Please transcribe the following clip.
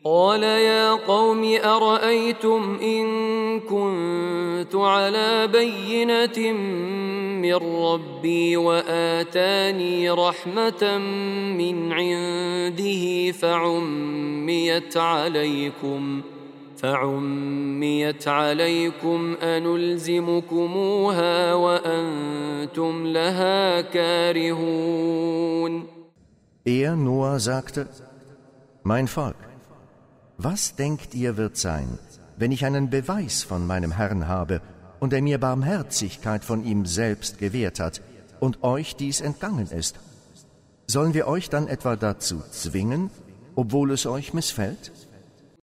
قال يا قوم أرأيتم إن كنت على بينة من ربي وآتاني رحمة من عنده فعميت عليكم أنلزمكموها وأنتم لها كارهون. Er, Noah, sagte: Mein Volk, was denkt ihr wird sein, wenn ich einen Beweis von meinem Herrn habe und er mir Barmherzigkeit von ihm selbst gewährt hat und euch dies entgangen ist? Sollen wir euch dann etwa dazu zwingen, obwohl es euch missfällt?